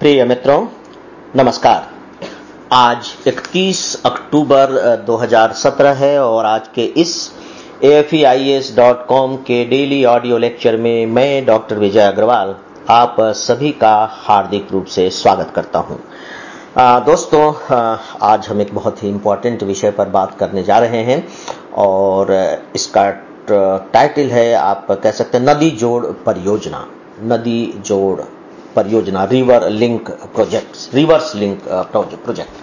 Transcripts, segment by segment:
प्रिय मित्रों, नमस्कार। आज 31 अक्टूबर 2017 है और आज के इस AFEIAS.com के डेली ऑडियो लेक्चर में मैं डॉक्टर विजय अग्रवाल आप सभी का हार्दिक रूप से स्वागत करता हूं। दोस्तों, आज हम एक बहुत ही इम्पोर्टेंट विषय पर बात करने जा रहे हैं और इसका टाइटल है, आप कह सकते हैं, नदी जोड़ परियोजना। नदी जोड़ परियोजना, रिवर्स लिंक प्रोजेक्ट।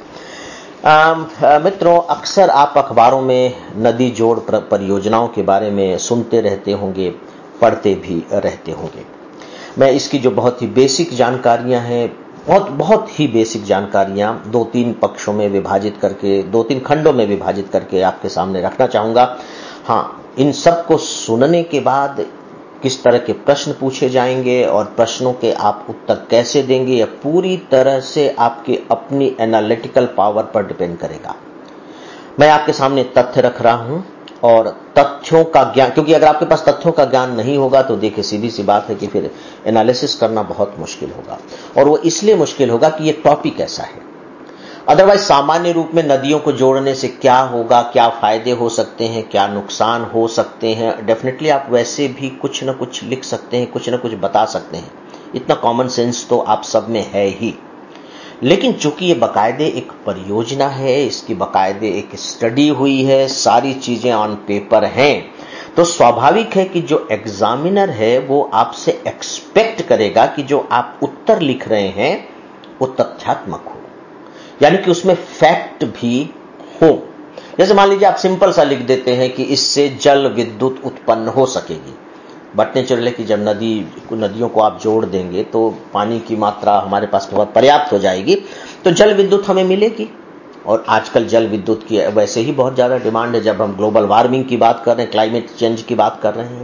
मित्रों, अक्सर आप अखबारों में नदी जोड़ परियोजनाओं के बारे में सुनते रहते होंगे, पढ़ते भी रहते होंगे। मैं इसकी जो बहुत ही बेसिक जानकारियां हैं, बहुत ही बेसिक जानकारियां 2-3 पक्षों में विभाजित करके, 2-3 खंडों में विभाजित करके आपके सामने रखना चाहूंगा। हाँ, इन सब को सुनने के बाद किस तरह के प्रश्न पूछे जाएंगे और प्रश्नों के आप उत्तर कैसे देंगे, यह पूरी तरह से आपकी अपनी एनालिटिकल पावर पर डिपेंड करेगा। मैं आपके सामने तथ्य रख रहा हूं और तथ्यों का ज्ञान, क्योंकि अगर आपके पास तथ्यों का ज्ञान नहीं होगा तो देखिए, सीधी सी बात है कि फिर एनालिसिस करना बहुत मुश्किल होगा। और वो इसलिए मुश्किल होगा कि ये टॉपिक ऐसा है। अदरवाइज सामान्य रूप में नदियों को जोड़ने से क्या होगा, क्या फायदे हो सकते हैं, क्या नुकसान हो सकते हैं, डेफिनेटली आप वैसे भी कुछ न कुछ लिख सकते हैं, कुछ न कुछ बता सकते हैं। इतना कॉमन सेंस तो आप सब में है ही। लेकिन चूंकि ये बाकायदे एक परियोजना है, इसकी बाकायदे एक स्टडी हुई है, सारी चीजें ऑन पेपर हैं, तो स्वाभाविक है कि जो एग्जामिनर है वो आपसे एक्सपेक्ट करेगा कि जो आप उत्तर लिख रहे हैं वो तथ्यात्मक हो, यानी कि उसमें फैक्ट भी हो। जैसे मान लीजिए आप सिंपल सा लिख देते हैं कि इससे जल विद्युत उत्पन्न हो सकेगी, बट नेचुरल है कि जब नदियों को आप जोड़ देंगे तो पानी की मात्रा हमारे पास बहुत पर्याप्त हो जाएगी, तो जल विद्युत हमें मिलेगी। और आजकल जल विद्युत की वैसे ही बहुत ज्यादा डिमांड है, जब हम ग्लोबल वार्मिंग की बात कर रहे हैं, क्लाइमेट चेंज की बात कर रहे हैं।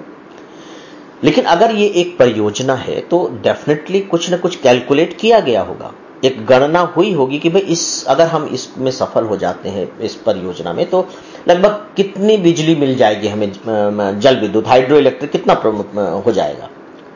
लेकिन अगर ये एक परियोजना है तो डेफिनेटली कुछ न कुछ कैलकुलेट किया गया होगा, एक गणना हुई होगी कि भाई अगर हम इसमें सफल हो जाते हैं, इस परियोजना में, तो लगभग कितनी बिजली मिल जाएगी हमें, जल विद्युत, हाइड्रो इलेक्ट्रिक कितना हो जाएगा।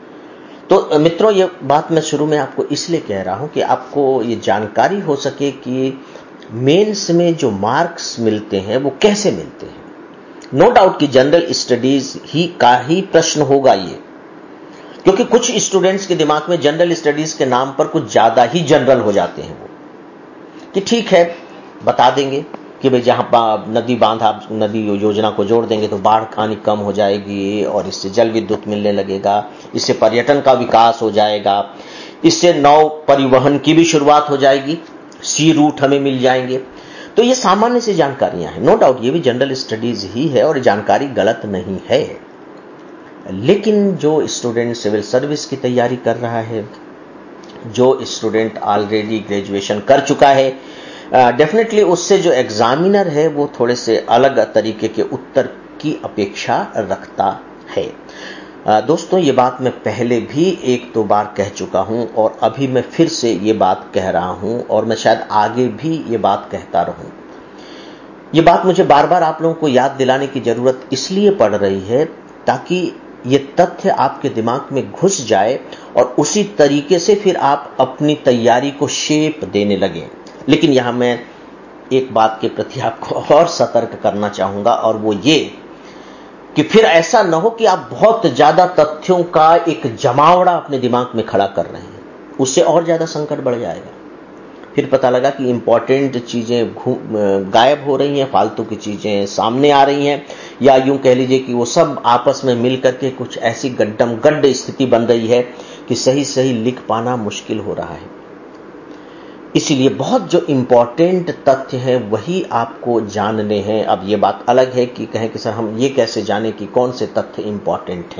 तो मित्रों, ये बात मैं शुरू में आपको इसलिए कह रहा हूं कि आपको ये जानकारी हो सके कि मेंस में जो मार्क्स मिलते हैं वो कैसे मिलते हैं। नो डाउट कि जनरल स्टडीज का ही प्रश्न होगा ये, क्योंकि कुछ स्टूडेंट्स के दिमाग में जनरल स्टडीज के नाम पर कुछ ज्यादा ही जनरल हो जाते हैं वो, कि ठीक है, बता देंगे कि भाई जहां नदी योजना को जोड़ देंगे तो बाढ़ खानी कम हो जाएगी और इससे जल विद्युत मिलने लगेगा, इससे पर्यटन का विकास हो जाएगा, इससे नौ परिवहन की भी शुरुआत हो जाएगी, सी रूट हमें मिल जाएंगे। तो ये सामान्य सी जानकारियां हैं। नो डाउट ये भी जनरल स्टडीज ही है और जानकारी गलत नहीं है। लेकिन जो स्टूडेंट सिविल सर्विस की तैयारी कर रहा है, जो स्टूडेंट ऑलरेडी ग्रेजुएशन कर चुका है, डेफिनेटली उससे जो एग्जामिनर है वो थोड़े से अलग तरीके के उत्तर की अपेक्षा रखता है। दोस्तों, ये बात मैं पहले भी 1-2 बार कह चुका हूं और अभी मैं फिर से ये बात कह रहा हूं और मैं शायद आगे भी ये बात कहता रहूं। ये बात मुझे बार बार आप लोगों को याद दिलाने की जरूरत इसलिए पड़ रही है ताकि ये तथ्य आपके दिमाग में घुस जाए और उसी तरीके से फिर आप अपनी तैयारी को शेप देने लगें। लेकिन यहां मैं एक बात के प्रति आपको और सतर्क करना चाहूंगा, और वो ये कि फिर ऐसा न हो कि आप बहुत ज्यादा तथ्यों का एक जमावड़ा अपने दिमाग में खड़ा कर रहे हैं, उससे और ज्यादा संकट बढ़ जाएगा। फिर पता लगा कि इंपॉर्टेंट चीजें गायब हो रही हैं, फालतू की चीजें सामने आ रही हैं, या यूं कह लीजिए कि वो सब आपस में मिलकर के कुछ ऐसी गड्ढ स्थिति बन रही है कि सही लिख पाना मुश्किल हो रहा है। इसीलिए बहुत जो इंपॉर्टेंट तथ्य हैं वही आपको जानने हैं। अब ये बात अलग है कि कहें कि सर हम ये कैसे जाने कि कौन से तथ्य इंपॉर्टेंट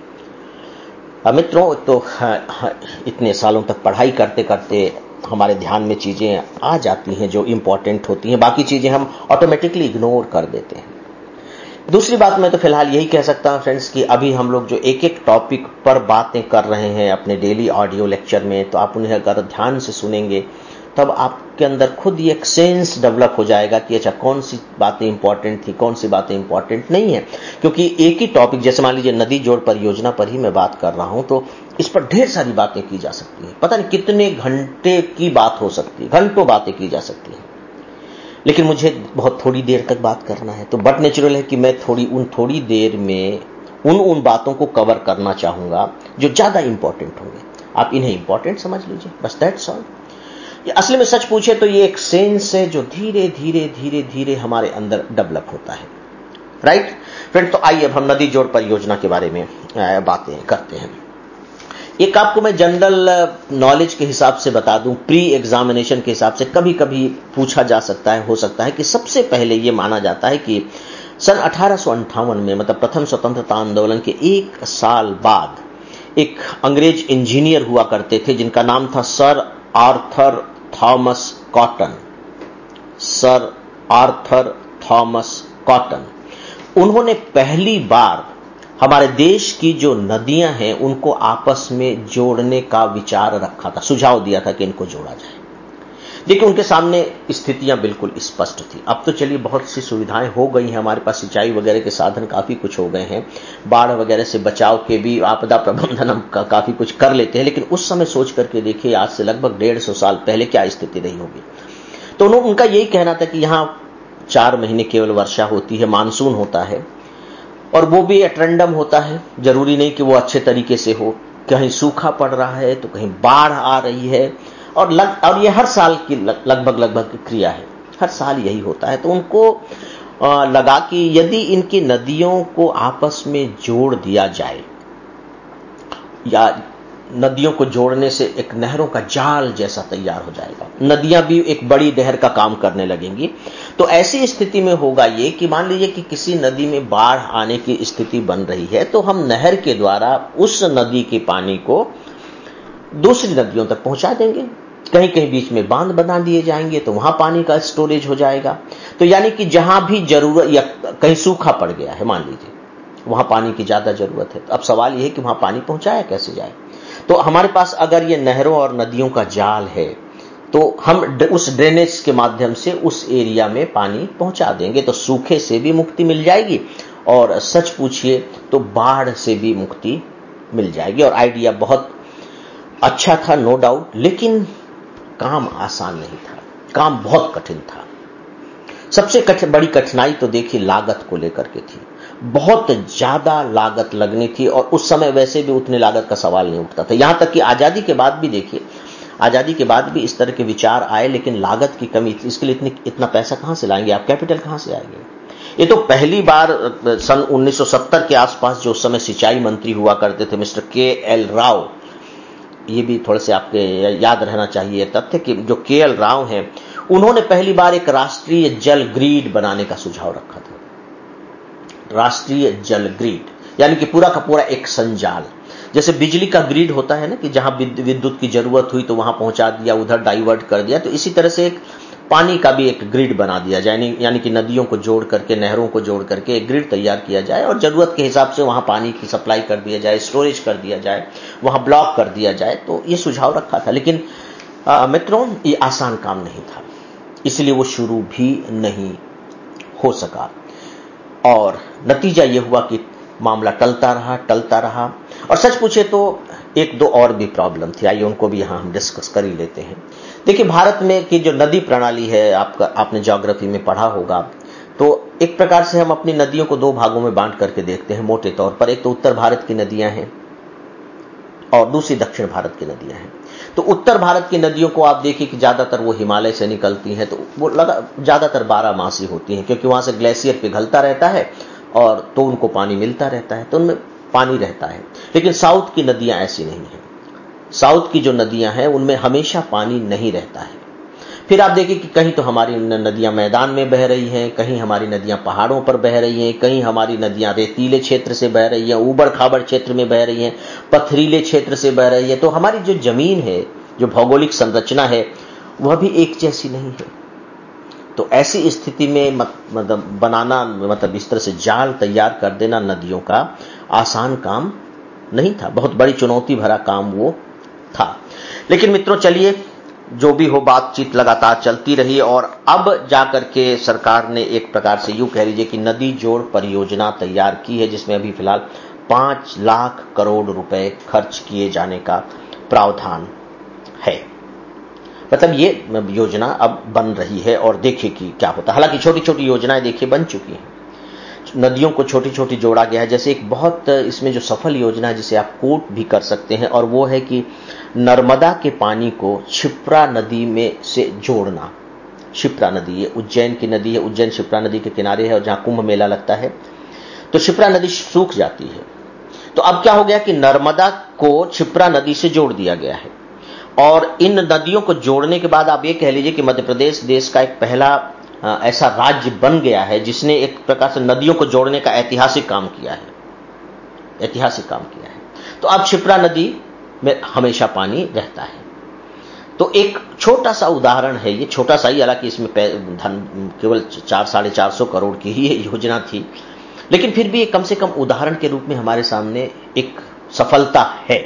हैं। मित्रों, तो इतने सालों तक पढ़ाई करते करते हमारे ध्यान में चीजें आ जाती हैं जो इंपॉर्टेंट होती हैं, बाकी चीजें हम ऑटोमेटिकली इग्नोर कर देते हैं। दूसरी बात मैं तो फिलहाल यही कह सकता हूं फ्रेंड्स कि अभी हम लोग जो एक टॉपिक पर बातें कर रहे हैं अपने डेली ऑडियो लेक्चर में, तो आप उन्हें अगर ध्यान से सुनेंगे तब आपके अंदर खुद ही एक सेंस डेवलप हो जाएगा कि अच्छा कौन सी बातें इंपॉर्टेंट थी, कौन सी बातें इंपॉर्टेंट नहीं है। क्योंकि एक ही टॉपिक, जैसे मान लीजिए नदी जोड़ परियोजना पर ही मैं बात कर रहा हूं, तो इस पर ढेर सारी बातें की जा सकती है, पता नहीं कितने घंटे की बात हो सकती है, घंटों बातें की जा सकती है, लेकिन मुझे बहुत थोड़ी देर तक बात करना है। तो बट नेचुरल है कि मैं थोड़ी देर में उन बातों को कवर करना चाहूंगा जो ज्यादा इंपॉर्टेंट होंगे। आप इन्हें इंपॉर्टेंट समझ लीजिए, बस दैट्स ऑल। असली में सच पूछे तो ये एक सेंस है जो धीरे धीरे धीरे धीरे हमारे अंदर डेवलप होता है। राइट फ्रेंड, तो आइए अब हम नदी जोड़ परियोजना के बारे में बातें करते हैं। एक आपको मैं जनरल नॉलेज के हिसाब से बता दूं, प्री एग्जामिनेशन के हिसाब से कभी कभी पूछा जा सकता है, हो सकता है कि सबसे पहले यह माना जाता है कि सन 1858 में, मतलब प्रथम स्वतंत्रता आंदोलन के एक साल बाद एक अंग्रेज इंजीनियर हुआ करते थे जिनका नाम था sir Arthur Thomas Cotton. Sir Arthur Thomas Cotton, उन्होंने पहली बार हमारे देश की जो नदियां हैं उनको आपस में जोड़ने का विचार रखा था, सुझाव दिया था कि इनको जोड़ा जाए। देखिए उनके सामने स्थितियां बिल्कुल स्पष्ट थी। अब तो चलिए बहुत सी सुविधाएं हो गई हैं, हमारे पास सिंचाई वगैरह के साधन काफी कुछ हो गए हैं, बाढ़ वगैरह से बचाव के भी आपदा प्रबंधन हम काफी कुछ कर लेते हैं, लेकिन उस समय सोच करके देखिए आज से लगभग 150 साल पहले क्या स्थिति रही होगी। तो उनका यही कहना था कि यहां 4 महीने केवल वर्षा होती है, मानसून होता है, और वो भी एट्रेंडम होता है, जरूरी नहीं कि वो अच्छे तरीके से हो। कहीं सूखा पड़ रहा है तो कहीं बाढ़ आ रही है, और ये हर साल की लगभग की क्रिया है, हर साल यही होता है। तो उनको लगा कि यदि इनकी नदियों को आपस में जोड़ दिया जाए, या नदियों को जोड़ने से एक नहरों का जाल जैसा तैयार हो जाएगा, नदियां भी एक बड़ी नहर का काम करने लगेंगी। तो ऐसी स्थिति में होगा ये कि मान लीजिए कि किसी नदी में बाढ़ आने की स्थिति बन रही है, तो हम नहर के द्वारा उस नदी के पानी को दूसरी नदियों तक पहुंचा देंगे। कहीं कहीं बीच में बांध बना दिए जाएंगे तो वहां पानी का स्टोरेज हो जाएगा। तो यानी कि जहां भी जरूरत, या कहीं सूखा पड़ गया है मान लीजिए, वहां पानी की ज्यादा जरूरत है, तो अब सवाल यह है कि वहां पानी पहुंचाया कैसे जाए। तो हमारे पास अगर ये नहरों और नदियों का जाल है तो हम उस ड्रेनेज के माध्यम से उस एरिया में पानी पहुंचा देंगे, तो सूखे से भी मुक्ति मिल जाएगी, और सच पूछिए तो बाढ़ से भी मुक्ति मिल जाएगी। और आइडिया बहुत अच्छा था, नो डाउट, लेकिन काम आसान नहीं था, काम बहुत कठिन था। सबसे बड़ी कठिनाई तो देखिए लागत को लेकर के थी, बहुत ज्यादा लागत लगनी थी, और उस समय वैसे भी उतने लागत का सवाल नहीं उठता था। यहां तक कि आजादी के बाद भी देखिए, आजादी के बाद भी इस तरह के विचार आए, लेकिन लागत की कमी थी। इसके लिए इतना पैसा कहां से लाएंगे आप, कैपिटल कहां से आएंगे। ये तो पहली बार सन 1970 के आसपास, जो उस समय सिंचाई मंत्री हुआ करते थे मिस्टर के.एल. राव, ये भी थोड़े से आपके याद रहना चाहिए तथ्य कि जो के.एल. राव हैं, उन्होंने पहली बार एक राष्ट्रीय जल ग्रिड बनाने का सुझाव रखा था। राष्ट्रीय जल ग्रिड यानी कि पूरा का पूरा एक संजाल, जैसे बिजली का ग्रिड होता है ना, कि जहां विद्युत की जरूरत हुई तो वहां पहुंचा दिया, उधर डाइवर्ट कर दिया, तो इसी तरह से एक पानी का भी एक ग्रिड बना दिया जाए, यानी कि नदियों को जोड़ करके, नहरों को जोड़ करके एक ग्रिड तैयार किया जाए, और जरूरत के हिसाब से वहां पानी की सप्लाई कर दिया जाए, स्टोरेज कर दिया जाए, वहां ब्लॉक कर दिया जाए। तो ये सुझाव रखा था, लेकिन मित्रों ये आसान काम नहीं था, इसलिए वो शुरू भी नहीं हो सका, और नतीजा ये हुआ कि मामला टलता रहा। और सच पूछे तो एक दो और भी प्रॉब्लम थी, आइए उनको भी यहां हम डिस्कस कर ही लेते हैं। देखिए भारत में की जो नदी प्रणाली है, आपने ज्योग्राफी में पढ़ा होगा, तो एक प्रकार से हम अपनी नदियों को 2 भागों में बांट करके देखते हैं मोटे तौर पर। एक तो उत्तर भारत की नदियां हैं और दूसरी दक्षिण भारत की नदियां हैं। तो उत्तर भारत की नदियों को आप देखिए कि ज्यादातर वो हिमालय से निकलती हैं, तो वो ज्यादातर 12 मासी होती हैं, क्योंकि वहां से ग्लेशियर पिघलता रहता है और तो उनको पानी मिलता रहता है, तो उनमें पानी रहता है। लेकिन साउथ की नदियां ऐसी नहीं हैं। साउथ की जो नदियां हैं उनमें हमेशा पानी नहीं रहता है। फिर आप देखिए कि कहीं तो हमारी नदियां मैदान में बह रही हैं, कहीं हमारी नदियां पहाड़ों पर बह रही हैं, कहीं हमारी नदियां रेतीले क्षेत्र से बह रही हैं, ऊबड़ खाबड़ क्षेत्र में बह रही हैं, पथरीले क्षेत्र से बह रही है। तो हमारी जो जमीन है, जो भौगोलिक संरचना है, वह भी एक जैसी नहीं है। तो ऐसी स्थिति में मतलब इस तरह से जाल तैयार कर देना नदियों का आसान काम नहीं था, बहुत बड़ी चुनौती भरा काम वो था। लेकिन मित्रों चलिए जो भी हो, बातचीत लगातार चलती रही और अब जाकर के सरकार ने एक प्रकार से यूं कह लीजिए कि नदी जोड़ परियोजना तैयार की है, जिसमें अभी फिलहाल 5 लाख करोड़ रुपए खर्च किए जाने का प्रावधान है। मतलब ये योजना अब बन रही है और देखिए कि क्या होता है। हालांकि छोटी छोटी योजनाएं देखिए बन चुकी हैं, नदियों को छोटी छोटी जोड़ा गया है। जैसे एक बहुत इसमें जो सफल योजना है जिसे आप कोट भी कर सकते हैं, और वो है कि नर्मदा के पानी को क्षिप्रा नदी में से जोड़ना। क्षिप्रा नदी, ये उज्जैन की नदी है, उज्जैन क्षिप्रा नदी के किनारे है और जहां कुंभ मेला लगता है, तो क्षिप्रा नदी सूख जाती है। तो अब क्या हो गया कि नर्मदा को क्षिप्रा नदी से जोड़ दिया गया है, और इन नदियों को जोड़ने के बाद आप ये कह लीजिए कि मध्य प्रदेश देश का एक पहला ऐसा राज्य बन गया है जिसने एक प्रकार से नदियों को जोड़ने का ऐतिहासिक काम किया है, ऐतिहासिक काम किया है। तो अब क्षिप्रा नदी में हमेशा पानी रहता है। तो एक छोटा सा उदाहरण है, ये छोटा सा ही, हालांकि इसमें धन केवल 400-450 करोड़ की ही योजना थी, लेकिन फिर भी एक कम से कम उदाहरण के रूप में हमारे सामने एक सफलता है।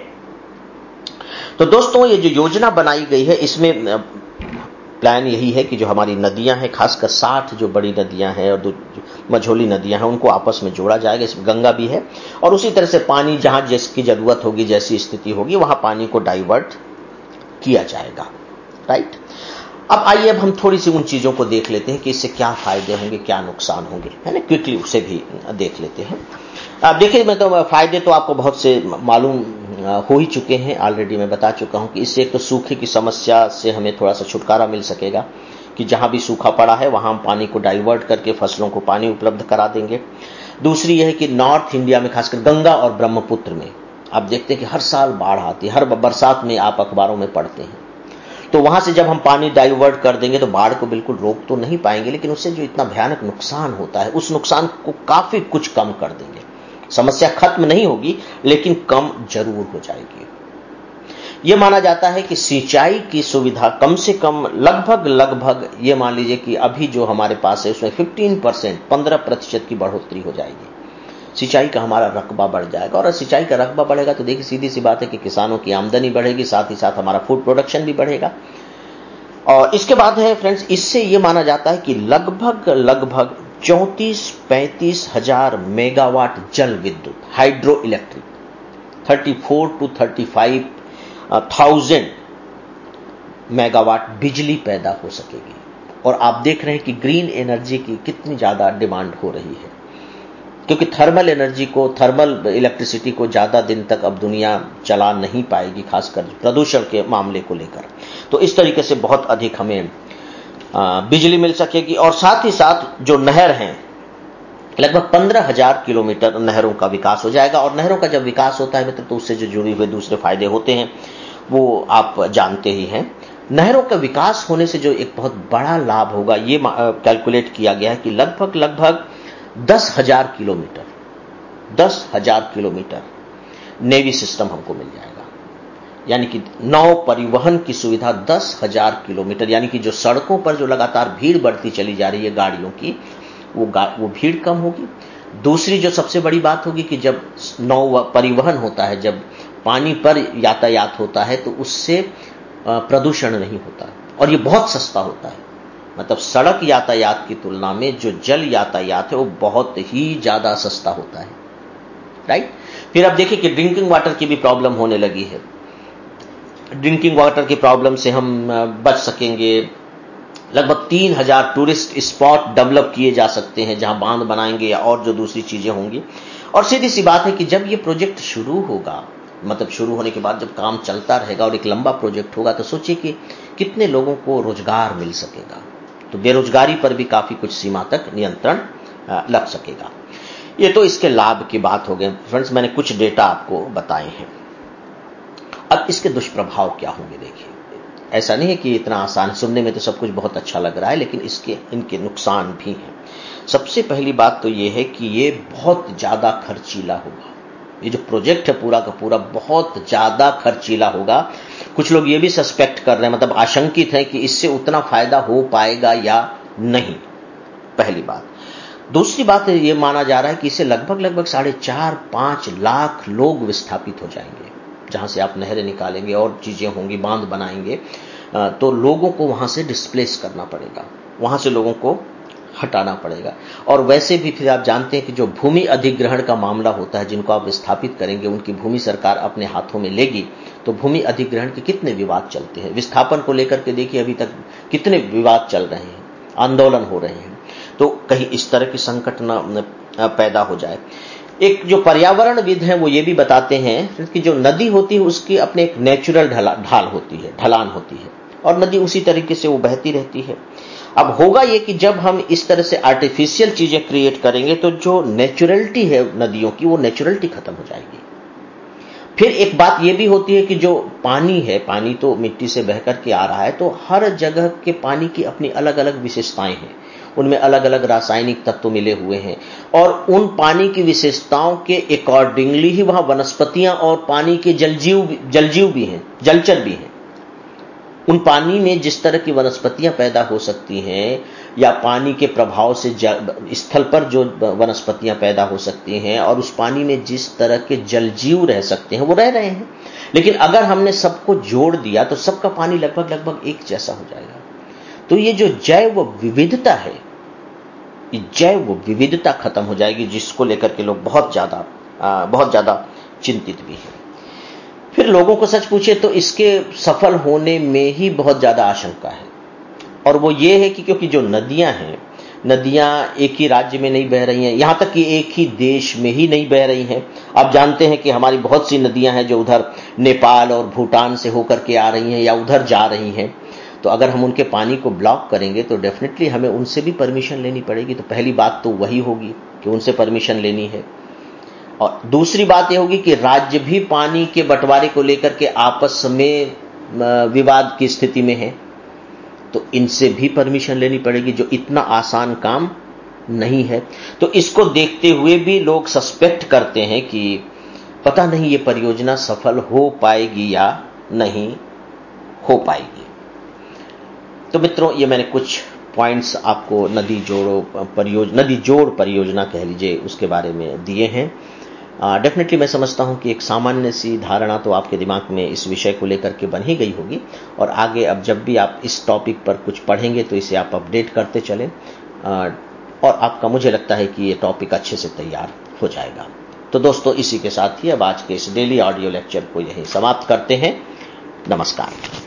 तो दोस्तों, ये जो योजना बनाई गई है इसमें प्लान यही है कि जो हमारी नदियां हैं, खासकर 60 जो बड़ी नदियां हैं और जो मझोली नदियां हैं, उनको आपस में जोड़ा जाएगा। इसमें गंगा भी है, और उसी तरह से पानी जहां जिसकी जरूरत होगी, जैसी स्थिति होगी, वहां पानी को डाइवर्ट किया जाएगा। राइट। अब आइए, अब हम थोड़ी सी उन चीजों को देख लेते हैं कि इससे क्या फायदे होंगे, क्या नुकसान होंगे, है ना। क्विकली उसे भी देख लेते हैं। अब देखिए, मैं तो फायदे तो आपको बहुत से मालूम हो ही चुके हैं, ऑलरेडी मैं बता चुका हूं कि इससे एक तो सूखे की समस्या से हमें थोड़ा सा छुटकारा मिल सकेगा, कि जहां भी सूखा पड़ा है वहां हम पानी को डाइवर्ट करके फसलों को पानी उपलब्ध करा देंगे। दूसरी यह है कि नॉर्थ इंडिया में, खासकर गंगा और ब्रह्मपुत्र में, आप देखते हैं कि हर साल बाढ़ आती है, हर बरसात में आप अखबारों में पढ़ते हैं। तो वहां से जब हम पानी डाइवर्ट कर देंगे तो बाढ़ को बिल्कुल रोक तो नहीं पाएंगे, लेकिन उससे जो इतना भयानक नुकसान होता है, उस नुकसान को काफी कुछ कम कर देंगे। समस्या खत्म नहीं होगी, लेकिन कम जरूर हो जाएगी। यह माना जाता है कि सिंचाई की सुविधा कम से कम लगभग ये मान लीजिए कि अभी जो हमारे पास है उसमें 15% की बढ़ोतरी हो जाएगी। सिंचाई का हमारा रकबा बढ़ जाएगा, और सिंचाई का रकबा बढ़ेगा तो देखिए सीधी सी बात है कि किसानों की आमदनी बढ़ेगी, साथ ही साथ हमारा फूड प्रोडक्शन भी बढ़ेगा। और इसके बाद है फ्रेंड्स, इससे यह माना जाता है कि लगभग 34-35 हजार मेगावाट जल विद्युत, हाइड्रो इलेक्ट्रिक, 34-35,000 मेगावाट बिजली पैदा हो सकेगी। और आप देख रहे हैं कि ग्रीन एनर्जी की कितनी ज्यादा डिमांड हो रही है, क्योंकि थर्मल एनर्जी को, थर्मल इलेक्ट्रिसिटी को ज्यादा दिन तक अब दुनिया चला नहीं पाएगी, खासकर प्रदूषण के मामले को लेकर। तो इस तरीके से बहुत अधिक हमें बिजली मिल सकेगी। और साथ ही साथ जो नहर हैं, लगभग 15,000 किलोमीटर नहरों का विकास हो जाएगा। और नहरों का जब विकास होता है मित्र, तो उससे जो जुड़े हुए दूसरे फायदे होते हैं वो आप जानते ही हैं। नहरों का विकास होने से जो एक बहुत बड़ा लाभ होगा, ये कैलकुलेट किया गया है कि लगभग 10,000 किलोमीटर नेवी सिस्टम हमको मिल जाएगा। यानी कि नौ परिवहन की सुविधा 10,000 किलोमीटर, यानी कि जो सड़कों पर जो लगातार भीड़ बढ़ती चली जा रही है गाड़ियों की, वो भीड़ कम होगी। दूसरी जो सबसे बड़ी बात होगी कि जब नौ परिवहन होता है, जब पानी पर यातायात होता है, तो उससे प्रदूषण नहीं होता, और ये बहुत सस्ता होता है। मतलब सड़क यातायात की तुलना में जो जल यातायात है वो बहुत ही ज्यादा सस्ता होता है। राइट। फिर अब देखिए कि ड्रिंकिंग वाटर की भी प्रॉब्लम होने लगी है। ड्रिंकिंग वाटर की प्रॉब्लम से हम बच सकेंगे। लगभग 3,000 टूरिस्ट स्पॉट डेवलप किए जा सकते हैं, जहां बांध बनाएंगे या और जो दूसरी चीजें होंगी। और सीधी सी बात है कि जब ये प्रोजेक्ट शुरू होगा, मतलब शुरू होने के बाद जब काम चलता रहेगा और एक लंबा प्रोजेक्ट होगा, तो सोचिए कि कितने लोगों को रोजगार मिल सकेगा। तो बेरोजगारी पर भी काफी कुछ सीमा तक नियंत्रण लग सकेगा। ये तो इसके लाभ की बात हो गई फ्रेंड्स, मैंने कुछ डेटा आपको बताए हैं। अब इसके दुष्प्रभाव क्या होंगे, देखिए। ऐसा नहीं है कि इतना आसान, सुनने में तो सब कुछ बहुत अच्छा लग रहा है, लेकिन इनके नुकसान भी हैं। सबसे पहली बात तो ये है कि ये बहुत ज्यादा खर्चीला होगा। ये जो प्रोजेक्ट है पूरा का पूरा बहुत ज्यादा खर्चीला होगा। कुछ लोग ये भी सस्पेक्ट कर रहे हैं, मतलब आशंकित हैं कि इससे उतना फायदा हो पाएगा या नहीं, पहली बात। दूसरी बात ये माना जा रहा है कि इससे लगभग 4.5-5 लाख लोग विस्थापित हो जाएंगे। जहां से आप नहरें निकालेंगे और चीजें होंगी, बांध बनाएंगे, तो लोगों को वहां से डिस्प्लेस करना पड़ेगा, वहां से लोगों को हटाना पड़ेगा। और वैसे भी फिर आप जानते हैं कि जो भूमि अधिग्रहण का मामला होता है, जिनको आप विस्थापित करेंगे, उनकी भूमि सरकार अपने हाथों में लेगी, तो भूमि अधिग्रहण के कितने विवाद चलते हैं। विस्थापन को लेकर के देखिए अभी तक कितने विवाद चल रहे हैं, आंदोलन हो रहे हैं। तो कहीं इस तरह की संकट न पैदा हो जाए। एक जो पर्यावरणविद हैं वो ये भी बताते हैं कि जो नदी होती है उसकी अपने एक नेचुरल ढाल होती है, ढलान होती है, और नदी उसी तरीके से वो बहती रहती है। अब होगा ये कि जब हम इस तरह से आर्टिफिशियल चीजें क्रिएट करेंगे तो जो नेचुरलिटी है नदियों की, वो नेचुरलिटी खत्म हो जाएगी। फिर एक बात ये भी होती है कि जो पानी है, पानी तो मिट्टी से बह करके आ रहा है, तो हर जगह के पानी की अपनी अलग अलग विशेषताएं हैं, उनमें अलग अलग रासायनिक तत्व मिले हुए हैं, और उन पानी की विशेषताओं के अकॉर्डिंगली ही वहां वनस्पतियां और पानी के जलजीव भी हैं, जलचर भी हैं। उन पानी में जिस तरह की वनस्पतियां पैदा हो सकती हैं, या पानी के प्रभाव से स्थल पर जो वनस्पतियां पैदा हो सकती हैं, और उस पानी में जिस तरह के जलजीव रह सकते हैं, वो रह रहे हैं। लेकिन अगर हमने सबको जोड़ दिया तो सबका पानी लगभग एक जैसा हो जाएगा। तो ये जो जैव विविधता है, ये जैव विविधता खत्म हो जाएगी, जिसको लेकर के लोग बहुत ज्यादा चिंतित भी हैं। फिर लोगों को सच पूछे तो इसके सफल होने में ही बहुत ज्यादा आशंका है, और वो ये है कि क्योंकि जो नदियां हैं, नदियां एक ही राज्य में नहीं बह रही हैं, यहां तक कि एक ही देश में ही नहीं बह रही हैं। आप जानते हैं कि हमारी बहुत सी नदियां हैं जो उधर नेपाल और भूटान से होकर के आ रही हैं या उधर जा रही हैं। तो अगर हम उनके पानी को ब्लॉक करेंगे तो डेफिनेटली हमें उनसे भी परमिशन लेनी पड़ेगी। तो पहली बात तो वही होगी कि उनसे परमिशन लेनी है, और दूसरी बात यह होगी कि राज्य भी पानी के बंटवारे को लेकर के आपस में विवाद की स्थिति में है, तो इनसे भी परमिशन लेनी पड़ेगी, जो इतना आसान काम नहीं है। तो इसको देखते हुए भी लोग सस्पेक्ट करते हैं कि पता नहीं ये परियोजना सफल हो पाएगी या नहीं हो पाएगी। तो मित्रों, ये मैंने कुछ पॉइंट्स आपको नदी जोड़ परियोजना कह लीजिए, उसके बारे में दिए हैं। डेफिनेटली मैं समझता हूं कि एक सामान्य सी धारणा तो आपके दिमाग में इस विषय को लेकर के बन ही गई होगी, और आगे अब जब भी आप इस टॉपिक पर कुछ पढ़ेंगे तो इसे आप अपडेट करते चलें, और आपका, मुझे लगता है कि ये टॉपिक अच्छे से तैयार हो जाएगा। तो दोस्तों, इसी के साथ ही अब आज के इस डेली ऑडियो लेक्चर को यहीं समाप्त करते हैं। नमस्कार।